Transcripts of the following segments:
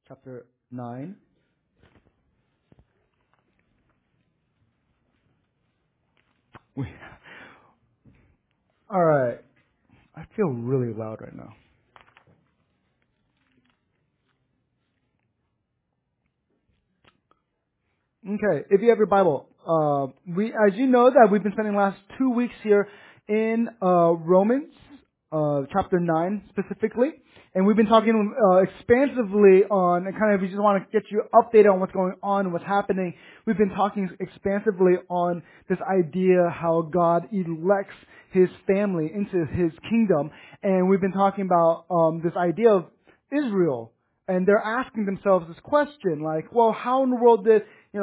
chapter 9. All right. I feel really loud right now. Okay, if you have your Bible, as you know that we've been spending the last 2 weeks here in Romans, chapter 9 specifically, and we've been talking expansively on, and kind of, we just want to get you updated on what's going on and what's happening. We've been talking expansively on this idea how God elects His family into His kingdom, and we've been talking about this idea of Israel. And they're asking themselves this question, like, well, how in the world did,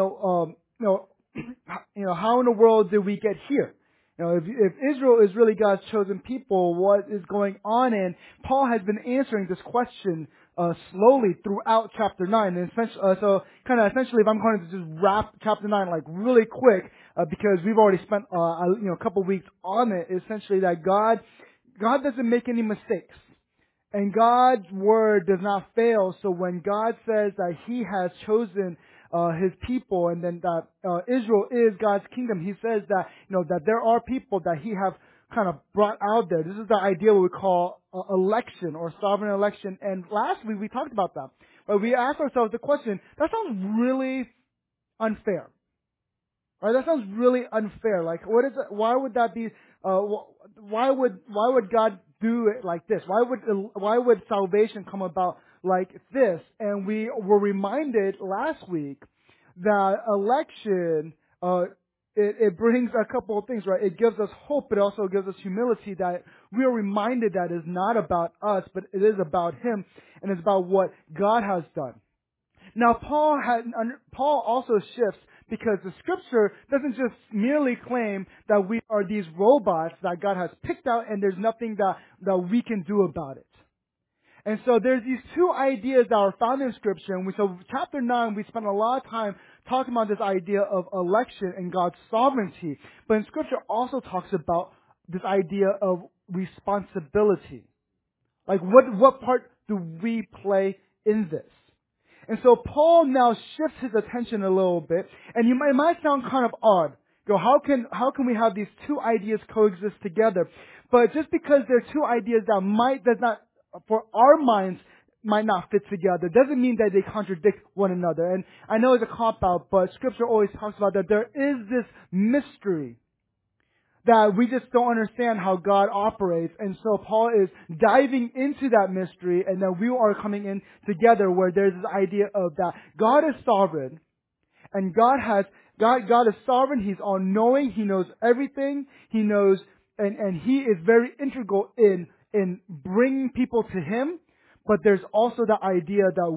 how in the world did we get here? If Israel is really God's chosen people, what is going on? And Paul has been answering this question slowly throughout chapter 9. And essentially, if I'm going to just wrap chapter 9 like really quick, because we've already spent a couple weeks on it, essentially that God doesn't make any mistakes. And God's word does not fail. So when God says that He has chosen His people, and then that Israel is God's kingdom, He says that that there are people that He have kind of brought out there. This is the idea what we call election or sovereign election. And last week we talked about that, but we asked ourselves the question: that sounds really unfair. Right? That sounds really unfair. Like, what is it? Why would that be? Why would God do it like this? Why would salvation come about like this? And we were reminded last week that election it brings a couple of things, right? It gives us hope, but it also gives us humility that we are reminded that it's not about us, but it is about Him, and it's about what God has done. Now, Paul also shifts because the Scripture doesn't just merely claim that we are these robots that God has picked out and there's nothing that we can do about it. And so there's these two ideas that are found in Scripture. And so chapter 9, we spent a lot of time talking about this idea of election and God's sovereignty. But in Scripture also talks about this idea of responsibility. Like, what part do we play in this? And so Paul now shifts his attention a little bit, and it might sound kind of odd. How can we have these two ideas coexist together? But just because they're two ideas that for our minds, might not fit together, doesn't mean that they contradict one another. And I know it's a cop-out, but Scripture always talks about that there is this mystery that we just don't understand how God operates. And so Paul is diving into that mystery, and then we are coming in together where there's this idea of that God is sovereign, and God is sovereign, He's all-knowing, He knows everything, He knows, and He is very integral in bringing people to Him. But there's also the idea that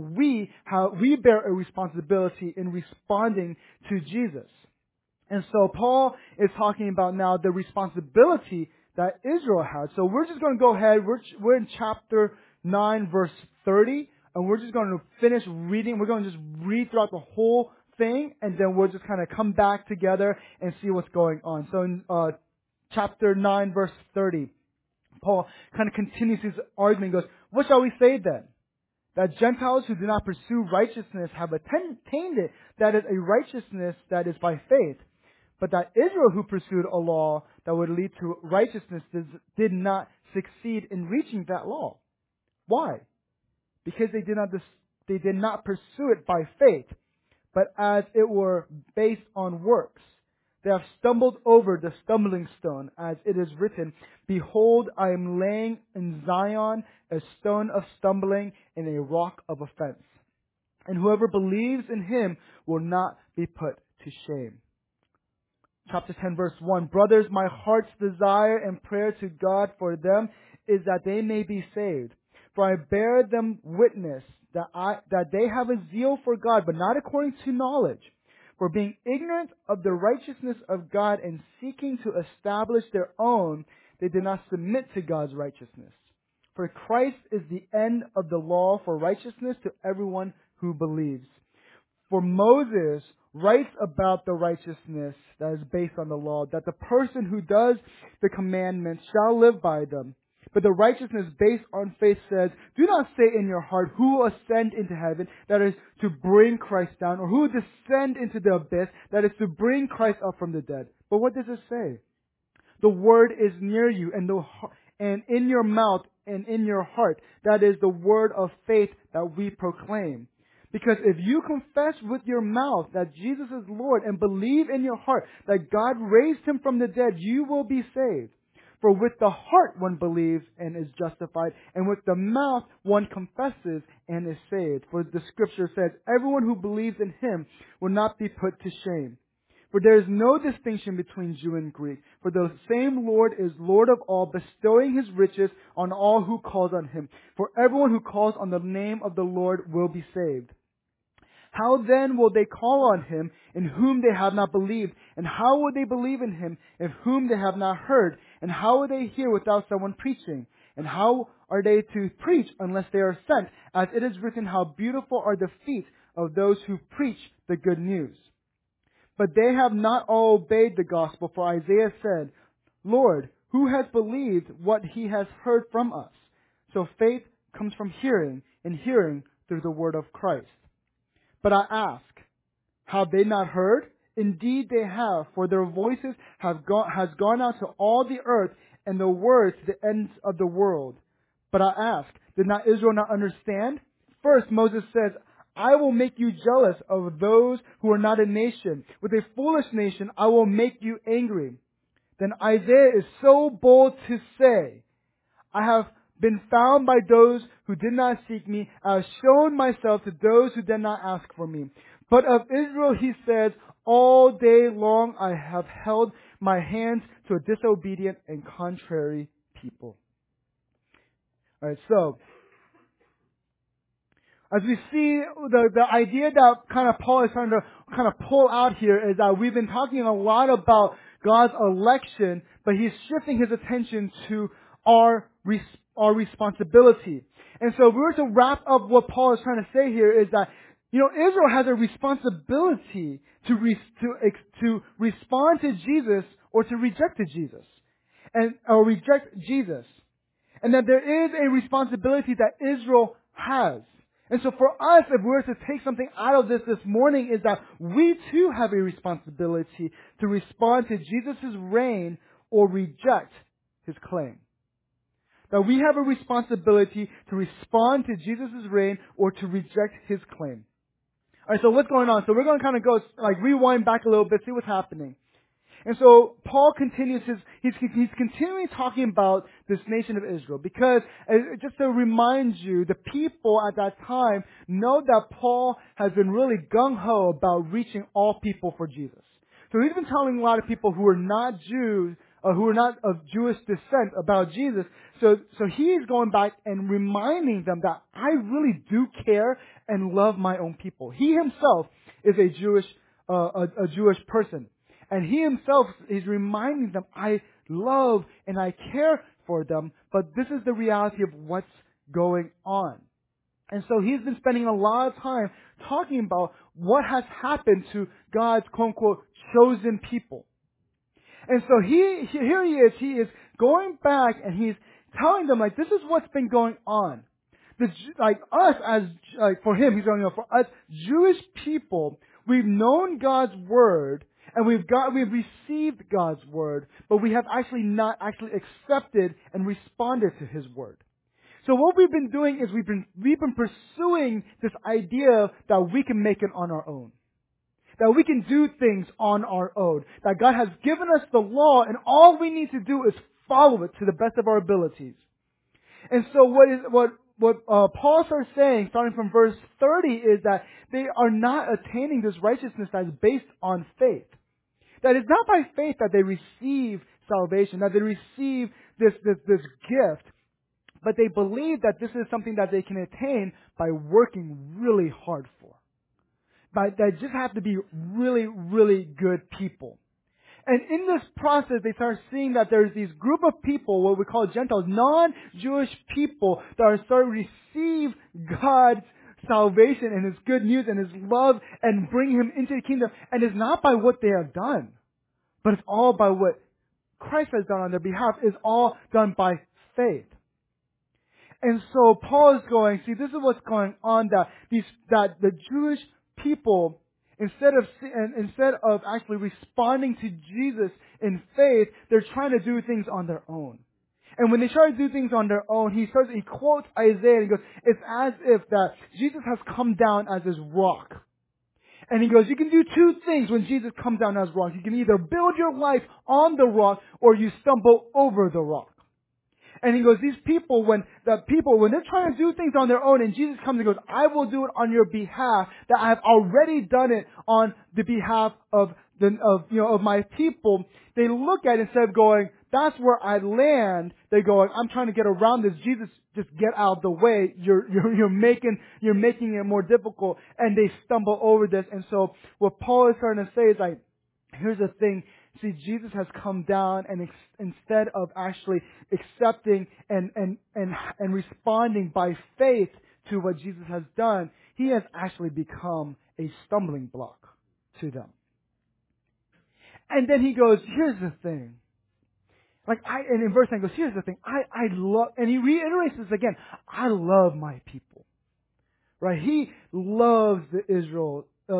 we bear a responsibility in responding to Jesus. And so Paul is talking about now the responsibility that Israel has. So we're just going to go ahead. We're in chapter 9, verse 30, and we're just going to finish reading. We're going to just read throughout the whole thing, and then we'll just kind of come back together and see what's going on. So in chapter 9, verse 30, Paul kind of continues his argument. He goes, "What shall we say then? That Gentiles who do not pursue righteousness have attained it, that is a righteousness that is by faith. But that Israel who pursued a law that would lead to righteousness did not succeed in reaching that law. Why? Because they did not pursue it by faith, but as it were based on works. They have stumbled over the stumbling stone, as it is written, 'Behold, I am laying in Zion a stone of stumbling and a rock of offense. And whoever believes in Him will not be put to shame.'" Chapter 10, verse 1, "Brothers, my heart's desire and prayer to God for them is that they may be saved. For I bear them witness that they have a zeal for God, but not according to knowledge. For being ignorant of the righteousness of God and seeking to establish their own, they did not submit to God's righteousness. For Christ is the end of the law for righteousness to everyone who believes. For Moses writes about the righteousness that is based on the law, that the person who does the commandments shall live by them. But the righteousness based on faith says, do not say in your heart, who will ascend into heaven, that is to bring Christ down, or who will descend into the abyss, that is to bring Christ up from the dead. But what does it say? The word is near you and in your mouth and in your heart. That is the word of faith that we proclaim. Because if you confess with your mouth that Jesus is Lord and believe in your heart that God raised him from the dead, you will be saved. For with the heart one believes and is justified, and with the mouth one confesses and is saved. For the scripture says, everyone who believes in him will not be put to shame. For there is no distinction between Jew and Greek. For the same Lord is Lord of all, bestowing his riches on all who calls on him. For everyone who calls on the name of the Lord will be saved. How then will they call on him in whom they have not believed? And how will they believe in him in whom they have not heard? And how will they hear without someone preaching? And how are they to preach unless they are sent? As it is written, how beautiful are the feet of those who preach the good news. But they have not all obeyed the gospel, for Isaiah said, Lord, who has believed what he has heard from us? So faith comes from hearing, and hearing through the word of Christ. But I ask, have they not heard? Indeed they have, for their voices has gone out to all the earth, and the word to the ends of the world. But I ask, did not Israel not understand? First Moses says, I will make you jealous of those who are not a nation. With a foolish nation, I will make you angry. Then Isaiah is so bold to say, I have been found by those who did not seek me. I have shown myself to those who did not ask for me. But of Israel he says, all day long I have held my hands to a disobedient and contrary people. Alright, so as we see, the idea that kind of Paul is trying to kind of pull out here is that we've been talking a lot about God's election, but he's shifting his attention to our responsibility. And so if we were to wrap up what Paul is trying to say here is that, Israel has a responsibility to respond to Jesus or to reject Jesus. Or reject Jesus. And that there is a responsibility that Israel has. And so for us, if we were to take something out of this morning, is that we too have a responsibility to respond to Jesus' reign or reject his claim. That we have a responsibility to respond to Jesus' reign or to reject his claim. Alright, so what's going on? So we're going to kind of go, rewind back a little bit, see what's happening. And so Paul continues he's continuing talking about this nation of Israel because, just to remind you, the people at that time know that Paul has been really gung-ho about reaching all people for Jesus. So he's been telling a lot of people who are not Jews, who are not of Jewish descent about Jesus. So he's going back and reminding them that I really do care and love my own people. He himself is a Jewish person. And he himself is reminding them, I love and I care for them, but this is the reality of what's going on. And so he's been spending a lot of time talking about what has happened to God's quote-unquote chosen people. And so here he is going back and he's telling them, this is what's been going on. For him, he's going, for us Jewish people, we've known God's word, and we've received God's word, but we have not accepted and responded to his word. So what we've been doing is we've been pursuing this idea that we can make it on our own. That we can do things on our own. That God has given us the law and all we need to do is follow it to the best of our abilities. And so what Paul starts saying, starting from verse 30, is that they are not attaining this righteousness that is based on faith. That it's not by faith that they receive salvation, that they receive this gift, but they believe that this is something that they can attain by working really hard for. They just have to be really, really good people. And in this process, they start seeing that there's these group of people, what we call Gentiles, non-Jewish people, that are starting to receive God's salvation and His good news and His love and bring Him into the kingdom. And it's not by what they have done, but it's all by what Christ has done on their behalf. It's all done by faith. And so Paul is going, see, this is what's going on, that the Jewish people, instead of actually responding to Jesus in faith, they're trying to do things on their own. And when they try to do things on their own, he quotes Isaiah and he goes, it's as if that Jesus has come down as this rock. And he goes, you can do two things when Jesus comes down as rock. You can either build your life on the rock or you stumble over the rock. And he goes, these people, when they're trying to do things on their own and Jesus comes and goes, I will do it on your behalf, that I have already done it on the behalf of my people, they look at it instead of going, that's where I land, they go, I'm trying to get around this. Jesus, just get out of the way. You're making it more difficult, and they stumble over this. And so what Paul is starting to say is like, here's the thing. See, Jesus has come down and instead of actually accepting and responding by faith to what Jesus has done, he has actually become a stumbling block to them. And then he goes, here's the thing. And in verse 9 he goes, here's the thing. I love, and he reiterates this again. I love my people. Right? He loves Israel. He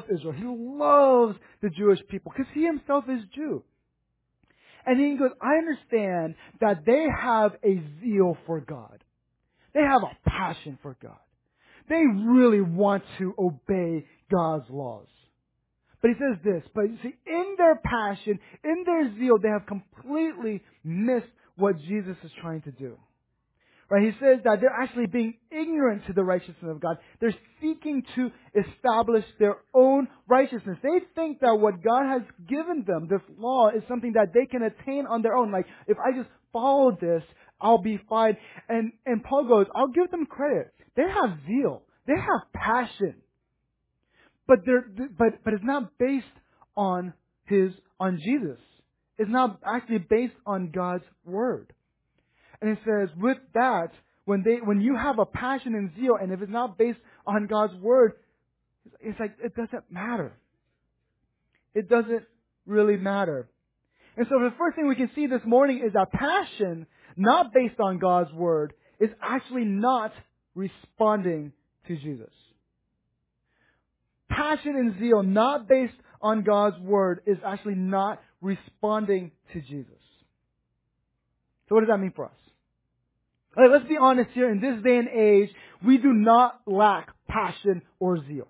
loves the Jewish people because he himself is Jew. And he goes, I understand that they have a zeal for God. They have a passion for God. They really want to obey God's laws. But he says this, but you see, in their passion, in their zeal, they have completely missed what Jesus is trying to do. Right? He says that they're actually being ignorant to the righteousness of God. They're seeking to establish their own righteousness. They think that what God has given them, this law, is something that they can attain on their own. Like, if I just follow this, I'll be fine. And Paul goes, I'll give them credit. They have zeal. They have passion. But it's not based on Jesus. It's not actually based on God's word. And it says, with that, when you have a passion and zeal, and if it's not based on God's word, it's like, it doesn't matter. It doesn't really matter. And so the first thing we can see this morning is that passion, not based on God's word, is actually not responding to Jesus. Passion and zeal, not based on God's word, is actually not responding to Jesus. So what does that mean for us? Let's be honest here. In this day and age, we do not lack passion or zeal.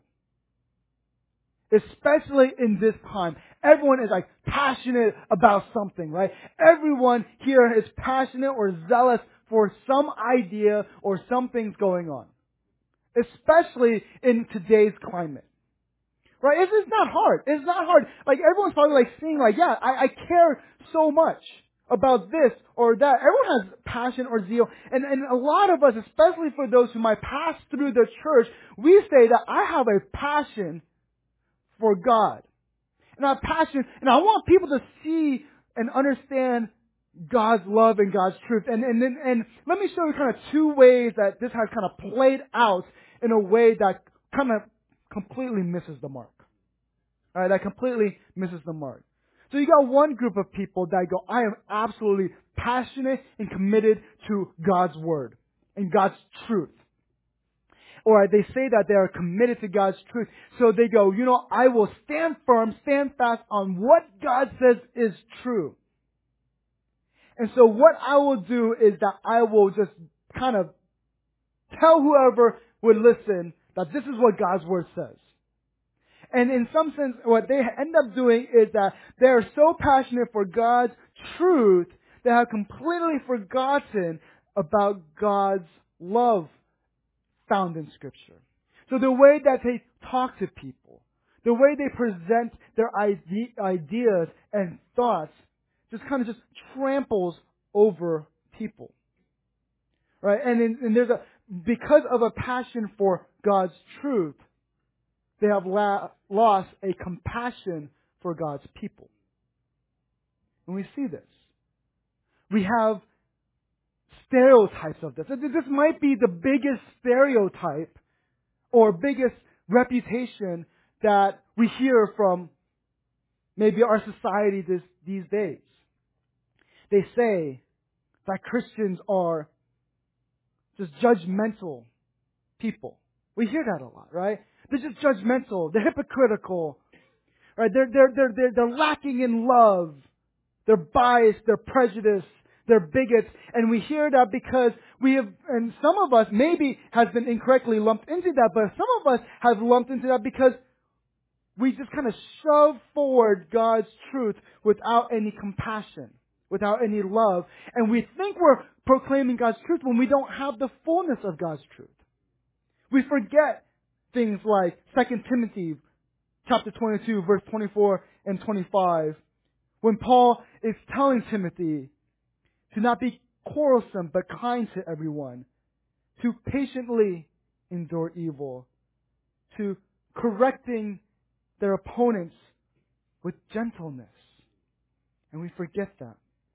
Especially in this time. Everyone is like passionate about something, right? Everyone here is passionate or zealous for some idea or something's going on. Especially in today's climate. Right? It's not hard. It's not hard. Like, everyone's probably like seeing like, yeah, I care so much about this or that. Everyone has passion or zeal. And a lot of us, especially for those who might pass through the church, we say that I have a passion for God. And I have passion, and I want people to see and understand God's love and God's truth. And let me show you kind of two ways that this has kind of played out in a way that kind of completely misses the mark. All right, that completely misses the mark. So you got one group of people that go, I am absolutely passionate and committed to God's word and God's truth. Or they say that they are committed to God's truth. So they go, I will stand firm, stand fast on what God says is true. And so what I will do is that I will just kind of tell whoever would listen that this is what God's word says. And in some sense, what they end up doing is that they are so passionate for God's truth, they have completely forgotten about God's love found in Scripture. So the way that they talk to people, the way they present their ideas and thoughts, just kind of tramples over people. Right? And because of a passion for God's truth, they have lost a compassion for God's people. And we see this. We have stereotypes of this. This might be the biggest stereotype or biggest reputation that we hear from maybe our society these days. They say that Christians are just judgmental people. We hear that a lot, right? They're just judgmental. They're hypocritical, right? They're lacking in love. They're biased. They're prejudiced. They're bigots. And we hear that because we have, and some of us maybe has been incorrectly lumped into that, but some of us have lumped into that because we just kind of shove forward God's truth without any compassion, without any love. And we think we're proclaiming God's truth when we don't have the fullness of God's truth. We forget things like 2 Timothy chapter 22, verse 24 and 25, when Paul is telling Timothy to not be quarrelsome but kind to everyone, to patiently endure evil, to correcting their opponents with gentleness. And we forget that.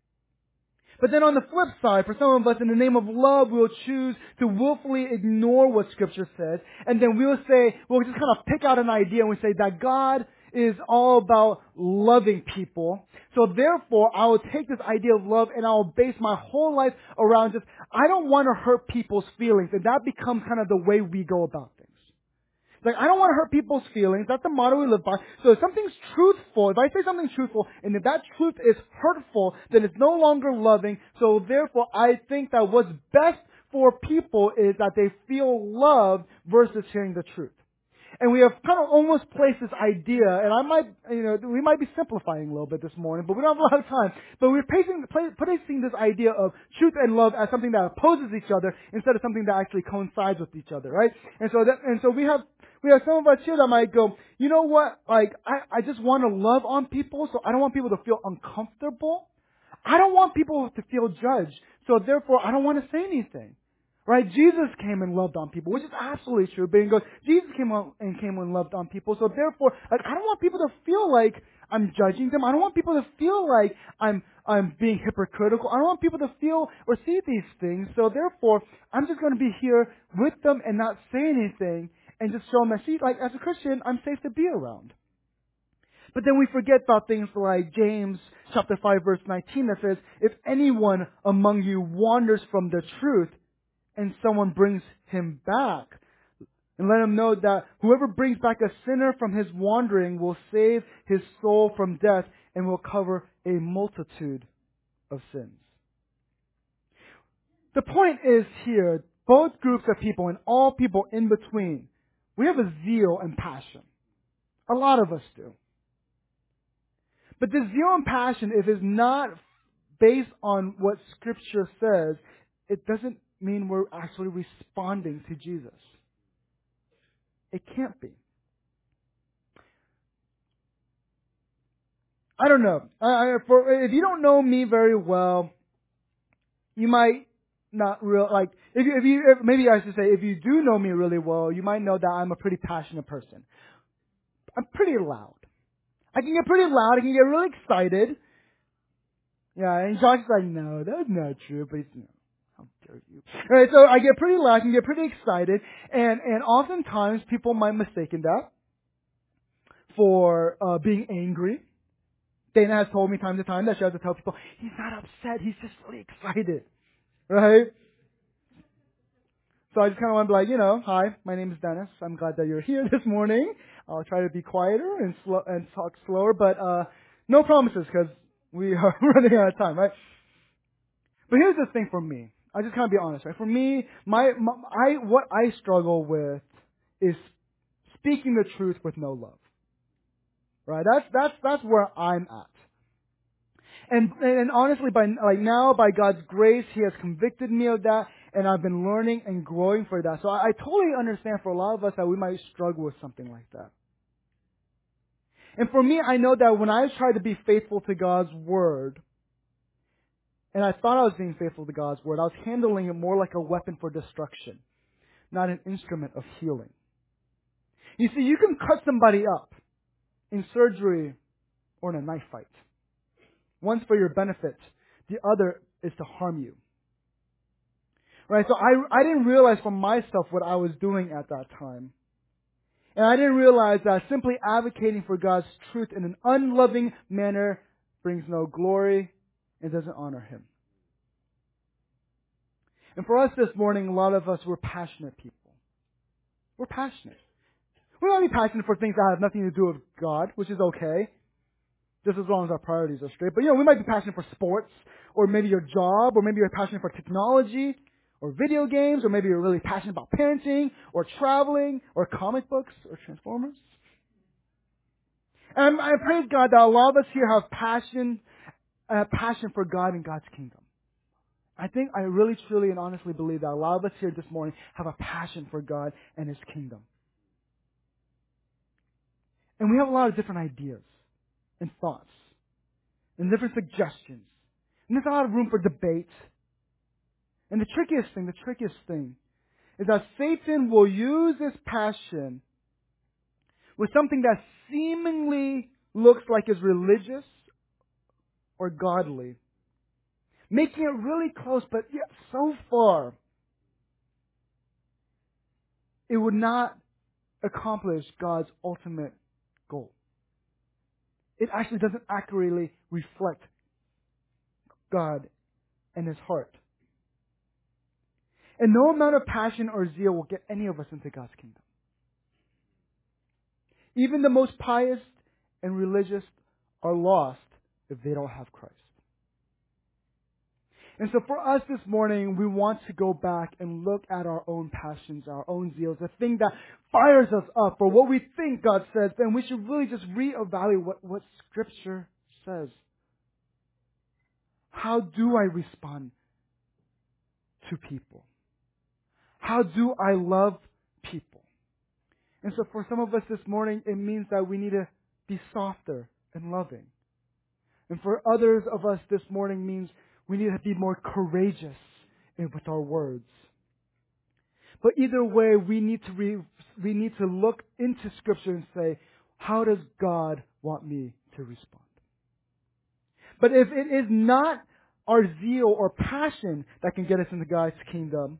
But then on the flip side, for some of us, in the name of love, we'll choose to willfully ignore what Scripture says. And then we'll just kind of pick out an idea and we say that God is all about loving people. So therefore, I will take this idea of love and I will base my whole life around just, I don't want to hurt people's feelings. And that becomes kind of the way we go about things. Like, I don't want to hurt people's feelings. That's the motto we live by. So if something's truthful, if I say something truthful, and if that truth is hurtful, then it's no longer loving. So therefore, I think that what's best for people is that they feel loved versus hearing the truth. And we have kind of almost placed this idea, and we might be simplifying a little bit this morning, but we don't have a lot of time. But we're placing this idea of truth and love as something that opposes each other instead of something that actually coincides with each other, right? And so we have some of us here that might go, you know what? Like, I just want to love on people, so I don't want people to feel uncomfortable. I don't want people to feel judged, so therefore I don't want to say anything. Right? Jesus came and loved on people, which is absolutely true. But he goes, Jesus came and loved on people. So therefore, like, I don't want people to feel like I'm judging them. I don't want people to feel like I'm being hypocritical. I don't want people to feel or see these things. So therefore, I'm just going to be here with them and not say anything and just show them that, see, like, as a Christian, I'm safe to be around. But then we forget about things like James chapter 5 verse 19 that says, if anyone among you wanders from the truth, and someone brings him back, and let him know that whoever brings back a sinner from his wandering will save his soul from death and will cover a multitude of sins. The point is here, both groups of people and all people in between, we have a zeal and passion. A lot of us do. But this zeal and passion, if it's not based on what Scripture says, it doesn't mean we're actually responding to Jesus. It can't be. I don't know. If you don't know me very well, you might not maybe I should say, if you do know me really well, you might know that I'm a pretty passionate person. I'm pretty loud. I can get pretty loud. I can get really excited. Yeah, and Josh's like, no, that's not true, but he's, how dare you? Alright, so I get pretty loud, I can get pretty excited, and oftentimes people might mistake that for being angry. Dana has told me time to time that she has to tell people, he's not upset, he's just really excited. Right? So I just kind of want to be like, hi, my name is Dennis. I'm glad that you're here this morning. I'll try to be quieter and talk slower, but no promises because we are running out of time, right? But here's the thing for me. I just kind of be honest, right? For me, what I struggle with is speaking the truth with no love. Right? That's where I'm at. And honestly, by God's grace, He has convicted me of that, and I've been learning and growing for that. So I totally understand for a lot of us that we might struggle with something like that. And for me, I know that when I tried to be faithful to God's Word, and I thought I was being faithful to God's Word, I was handling it more like a weapon for destruction, not an instrument of healing. You see, you can cut somebody up in surgery or in a knife fight. One's for your benefit, the other is to harm you. Right? So I didn't realize for myself what I was doing at that time. And I didn't realize that simply advocating for God's truth in an unloving manner brings no glory and doesn't honor Him. And for us this morning, a lot of us, we're passionate people. We're passionate. We might be passionate for things that have nothing to do with God, which is okay, just as long as our priorities are straight. But we might be passionate for sports, or maybe your job, or maybe you're passionate for technology, or video games, or maybe you're really passionate about parenting, or traveling, or comic books, or Transformers. And I praise God that a lot of us here have passion for God and God's kingdom. I really, truly, and honestly believe that a lot of us here this morning have a passion for God and His kingdom. And we have a lot of different ideas and thoughts and different suggestions. And there's a lot of room for debate. And the trickiest thing is that Satan will use this passion with something that seemingly looks like is religious or godly, making it really close, but yet so far it would not accomplish God's ultimate goal. It actually doesn't accurately reflect God and His heart. And no amount of passion or zeal will get any of us into God's kingdom. Even the most pious and religious are lost if they don't have Christ. And so for us this morning, we want to go back and look at our own passions, our own zeals, the thing that fires us up for what we think God says. And we should really just reevaluate what Scripture says. How do I respond to people? How do I love people? And so for some of us this morning, it means that we need to be softer and loving. And for others of us this morning means we need to be more courageous with our words. But either way, we need to look into Scripture and say, how does God want me to respond? But if it is not our zeal or passion that can get us into God's kingdom,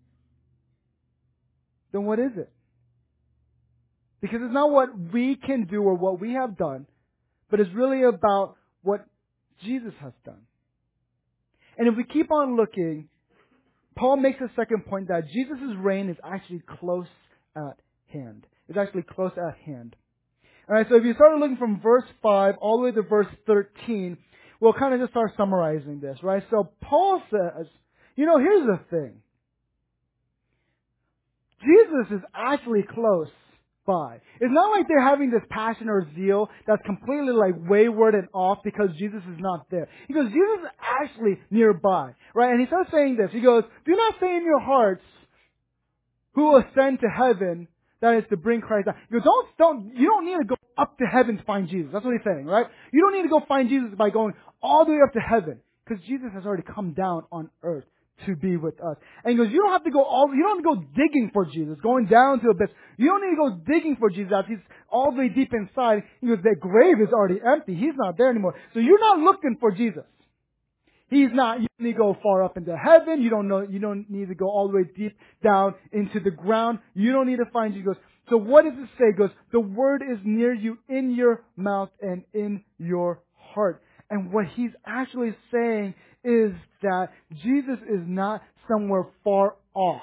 then what is it? Because it's not what we can do or what we have done, but it's really about what Jesus has done. And if we keep on looking, Paul makes a second point that Jesus' reign is actually close at hand. It's actually close at hand. Alright, so if you start looking from verse 5 all the way to verse 13, we'll kind of just start summarizing this, right? So Paul says, here's the thing. Jesus is actually close by. It's not like they're having this passion or zeal that's completely like wayward and off because Jesus is not there. He goes, Jesus is actually nearby, right? And he starts saying this. He goes, do not say in your hearts, who will ascend to heaven, that is to bring Christ down. He goes, you don't need to go up to heaven to find Jesus. That's what he's saying, right? You don't need to go find Jesus by going all the way up to heaven because Jesus has already come down on earth to be with us. And he goes, you don't have to go digging for Jesus, going down to the abyss. You don't need to go digging for Jesus. He's all the way deep inside. He goes, the grave is already empty. He's not there anymore. So you're not looking for Jesus. He's not, you don't need to go far up into heaven. You don't need to go all the way deep down into the ground. You don't need to find Jesus. So what does it say? It goes, the word is near you in your mouth and in your heart. And what he's actually saying is that Jesus is not somewhere far off.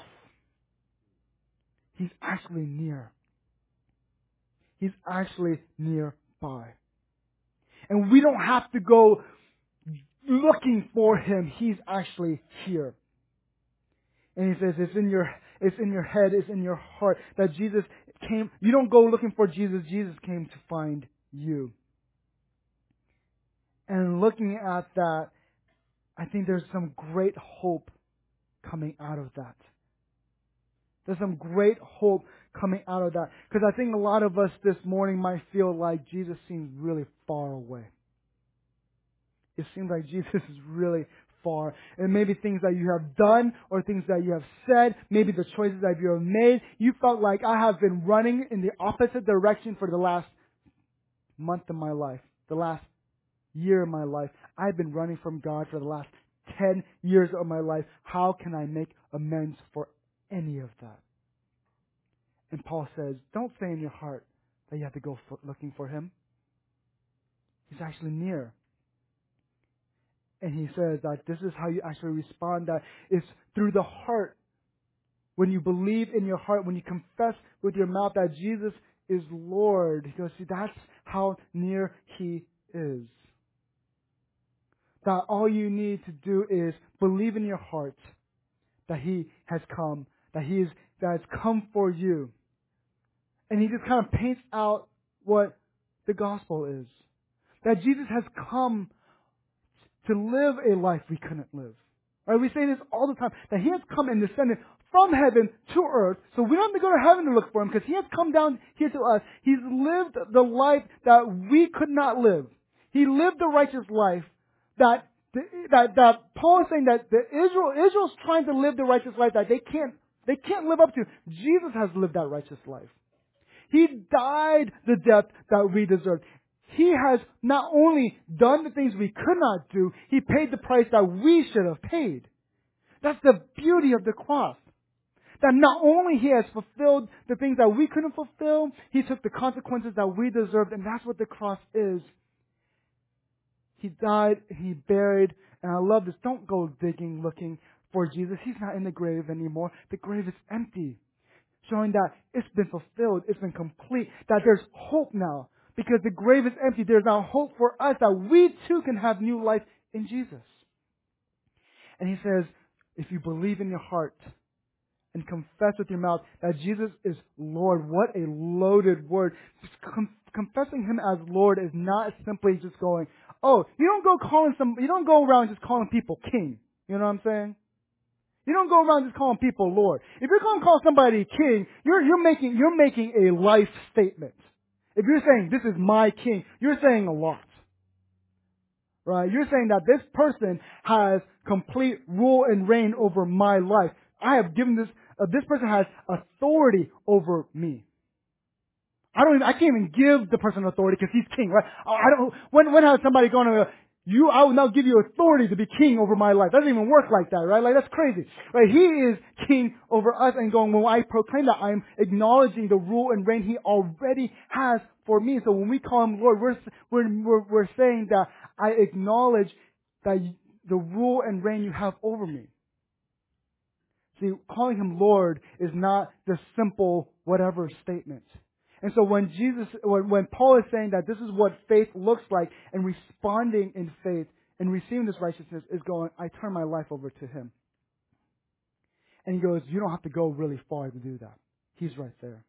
He's actually near. He's actually nearby. And we don't have to go looking for him. He's actually here. And he says, it's in your head, it's in your heart that Jesus came. You don't go looking for Jesus. Jesus came to find you. And looking at that, I think there's some great hope coming out of that. There's some great hope coming out of that. Because I think a lot of us this morning might feel like Jesus seems really far away. It seems like Jesus is really far. And maybe things that you have done or things that you have said, maybe the choices that you have made, you felt like I have been running in the opposite direction for the last month of my life, the last year of my life. I've been running from God for the last 10 years of my life. How can I make amends for any of that? And Paul says, don't say in your heart that you have to go looking for him. He's actually near. And he says that this is how you actually respond, that it's through the heart. When you believe in your heart, when you confess with your mouth that Jesus is Lord, he goes, see, that's how near he is. That all you need to do is believe in your heart that he has come, that has come for you. And he just kind of paints out what the gospel is. That Jesus has come to live a life we couldn't live. Right? We say this all the time, that he has come and descended from heaven to earth, so we don't have to go to heaven to look for him, because he has come down here to us. He's lived the life that we could not live. He lived the righteous life that Paul is saying that Israel's trying to live the righteous life that they can't live up to. Jesus has lived that righteous life. He died the death that we deserved. He has not only done the things we could not do, he paid the price that we should have paid. That's the beauty of the cross. That not only he has fulfilled the things that we couldn't fulfill, he took the consequences that we deserved, and that's what the cross is. He died, he buried, and I love this. Don't go digging, looking for Jesus. He's not in the grave anymore. The grave is empty. Showing that it's been fulfilled, it's been complete, that there's hope now. Because the grave is empty, there's now hope for us that we too can have new life in Jesus. And he says, if you believe in your heart and confess with your mouth that Jesus is Lord, what a loaded word. Confessing him as Lord is not simply just going, oh, you don't go around just calling people king. You know what I'm saying? You don't go around just calling people Lord. If you're going to call somebody king, you're making a life statement. If you're saying this is my king, you're saying a lot. Right? You're saying that this person has complete rule and reign over my life. I have given this person has authority over me. I can't even give the person authority because he's king, right? When has somebody gone to, I will now give you authority to be king over my life. That doesn't even work like that, right? Like, that's crazy. Right? He is king over us, and going, when I proclaim that, I'm acknowledging the rule and reign he already has for me. So when we call him Lord, we're saying that I acknowledge that the rule and reign you have over me. See, calling him Lord is not the simple whatever statement. And so when Paul is saying that this is what faith looks like, and responding in faith and receiving this righteousness is going, I turn my life over to him. And he goes, you don't have to go really far to do that. He's right there.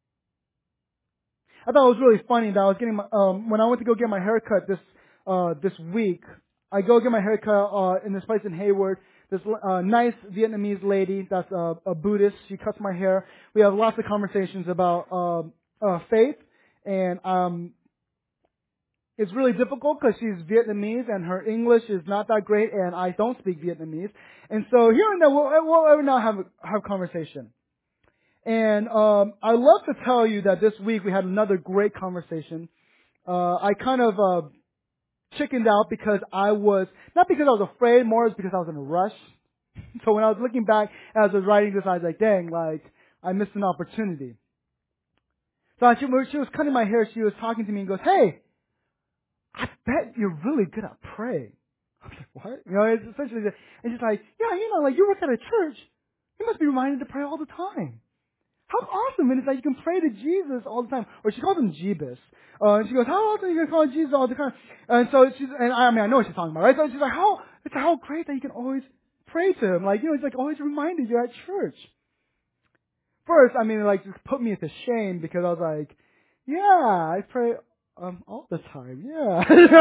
I thought it was really funny that I was getting when I went to go get my haircut this week. I go get my haircut in this place in Hayward. This nice Vietnamese lady that's a Buddhist. She cuts my hair. We have lots of conversations about faith, and it's really difficult because she's Vietnamese and her English is not that great, and I don't speak Vietnamese. And so here and there we'll every now have conversation. And I love to tell you that this week we had another great conversation. I kind of chickened out because not because I was afraid, more because I was in a rush. So when I was looking back as I was writing this, I was like, dang, I missed an opportunity. So when she was cutting my hair, she was talking to me and goes, hey, I bet you're really good at praying. I was like, what? It's essentially, and she's like, yeah, you work at a church. You must be reminded to pray all the time. How awesome. And it's like you can pray to Jesus all the time. Or she calls him Jeebus. And she goes, how often are you going to call Jesus all the time? And so I know what she's talking about, right? So she's like, how great that you can always pray to him. It's like always reminded you're at church. First, just put me to shame because I was like, yeah, I pray all the time, yeah.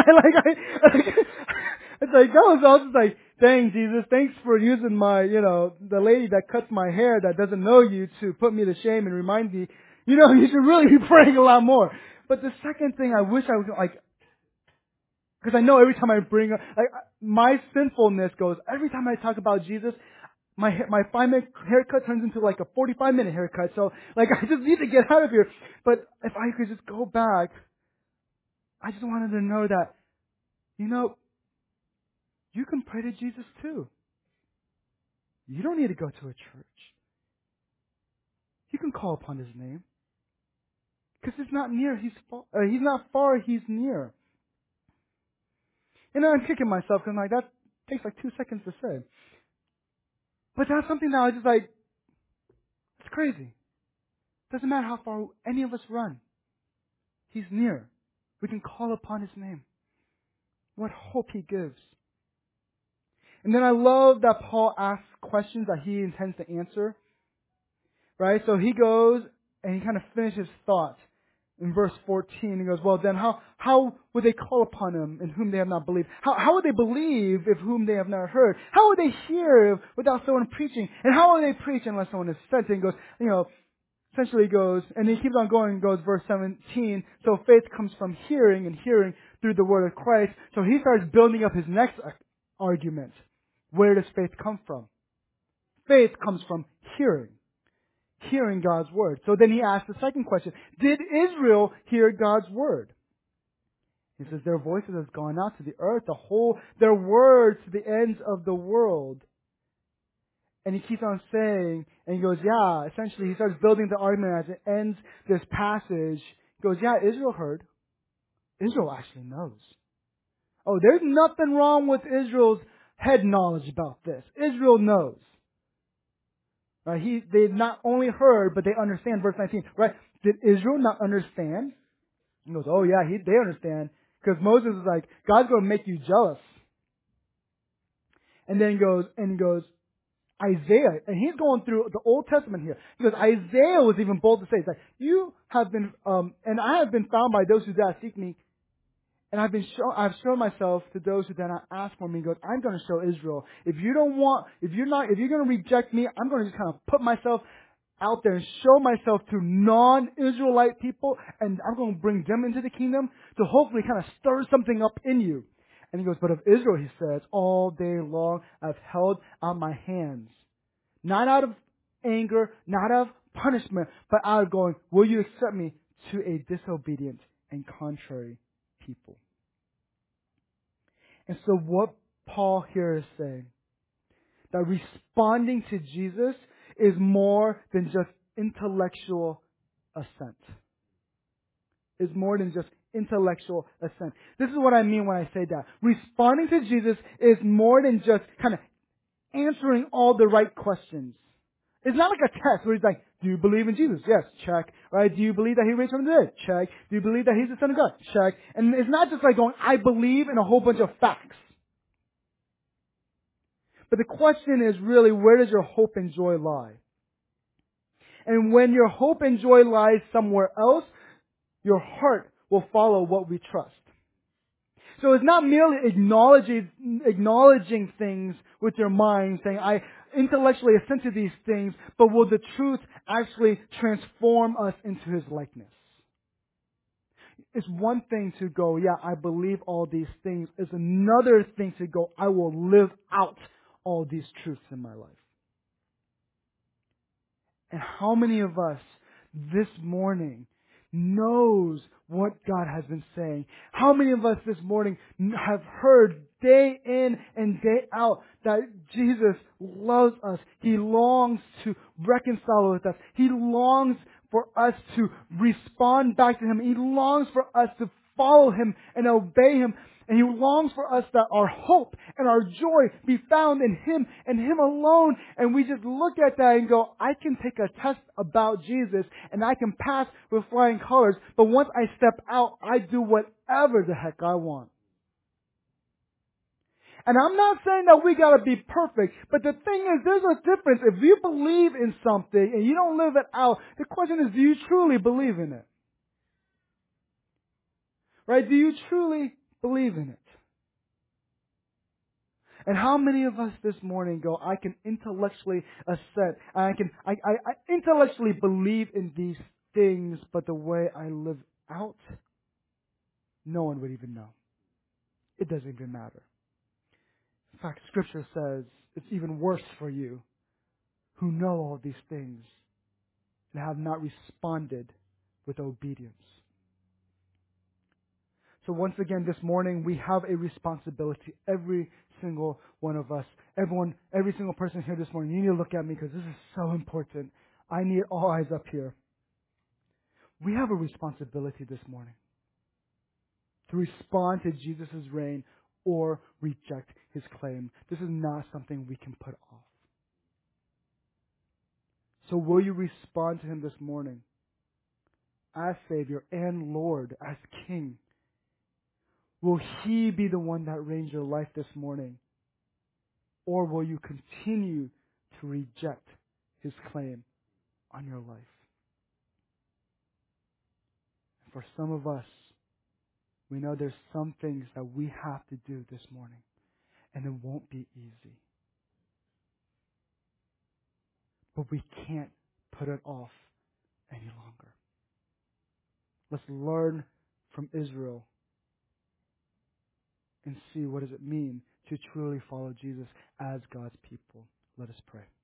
It's like, I was just like, dang, Jesus, thanks for using the lady that cuts my hair that doesn't know you to put me to shame and remind me, you should really be praying a lot more. But the second thing I wish I was because I know every time I bring up, my sinfulness goes, every time I talk about Jesus, my 5-minute haircut turns into a 45-minute haircut. So, I just need to get out of here. But if I could just go back, I just wanted to know that, you can pray to Jesus too. You don't need to go to a church. You can call upon his name. Because he's not near, he's not far, he's near. I'm kicking myself because Takes like 2 seconds to say. But that's something that I was just like, it's crazy. Doesn't matter how far any of us run. He's near. We can call upon His name. What hope He gives. And then I love that Paul asks questions that he intends to answer. Right? So he goes and he kind of finishes thoughts in verse 14. He goes, well then how would they call upon Him in whom they have not believed? How would they believe if whom they have not heard? How would they hear without someone preaching? And how would they preach unless someone is sent? And he goes, essentially goes, and he keeps on going and goes, verse 17, so faith comes from hearing, and hearing through the word of Christ. So he starts building up his next argument. Where does faith come from? Faith comes from hearing. Hearing God's word. So then he asks the second question. Did Israel hear God's word? He says, their voices has gone out to the earth, their words to the ends of the world. And he keeps on saying, and he goes, yeah, essentially he starts building the argument as it ends this passage. He goes, yeah, Israel heard. Israel actually knows. Oh, there's nothing wrong with Israel's head knowledge about this. Israel knows. Right? They not only heard, but they understand. Verse 19, right? Did Israel not understand? He goes, oh yeah, they understand. Because Moses is like, God's going to make you jealous. And then he goes, Isaiah, and he's going through the Old Testament here. Because Isaiah was even bold to say, it's like, you have been, and I have been found by those who do not seek me, and I've shown myself to those who do not ask for me. He goes, I'm going to show Israel. If you're going to reject me, I'm going to just kind of put myself out there and show myself to non-Israelite people, and I'm going to bring them into the kingdom to hopefully kind of stir something up in you. And he goes, but of Israel, he says, all day long I've held out my hands. Not out of anger, not out of punishment, but out of going, will you accept me to a disobedient and contrary people? And so what Paul here is saying, that responding to Jesus is more than just intellectual assent. Is more than just intellectual assent. This is what I mean when I say that. Responding to Jesus is more than just kind of answering all the right questions. It's not like a test where he's like, do you believe in Jesus? Yes, check. Right? Do you believe that He raised from the dead? Check. Do you believe that He's the Son of God? Check. And it's not just like going, I believe in a whole bunch of facts. But the question is really, where does your hope and joy lie? And when your hope and joy lies somewhere else, your heart will follow what we trust. So it's not merely acknowledging things with your mind, saying, I intellectually assent to these things, but will the truth actually transform us into His likeness? It's one thing to go, yeah, I believe all these things. It's another thing to go, I will live out all these truths in my life. And how many of us this morning knows what God has been saying? How many of us this morning have heard day in and day out that Jesus loves us? He longs to reconcile with us. He longs for us to respond back to Him. He longs for us to follow Him and obey Him. And He longs for us that our hope and our joy be found in Him and Him alone. And we just look at that and go, I can take a test about Jesus and I can pass with flying colors. But once I step out, I do whatever the heck I want. And I'm not saying that we gotta be perfect, but the thing is, there's a difference. If you believe in something and you don't live it out, the question is, do you truly believe in it? Right? Do you truly believe in it? And how many of us this morning go, I can intellectually assent, I intellectually believe in these things, but the way I live out, no one would even know. It doesn't even matter. In fact, Scripture says it's even worse for you who know all these things and have not responded with obedience. So once again this morning, we have a responsibility, every single one of us, every single person here this morning. You need to look at me because this is so important. I need all eyes up here. We have a responsibility this morning to respond to Jesus' reign or reject his claim. This is not something we can put off. So will you respond to him this morning as Savior and Lord, as King? Will he be the one that reigns your life this morning? Or will you continue to reject his claim on your life? For some of us, we know there's some things that we have to do this morning, and it won't be easy. But we can't put it off any longer. Let's learn from Israel and see what does it mean to truly follow Jesus as God's people. Let us pray.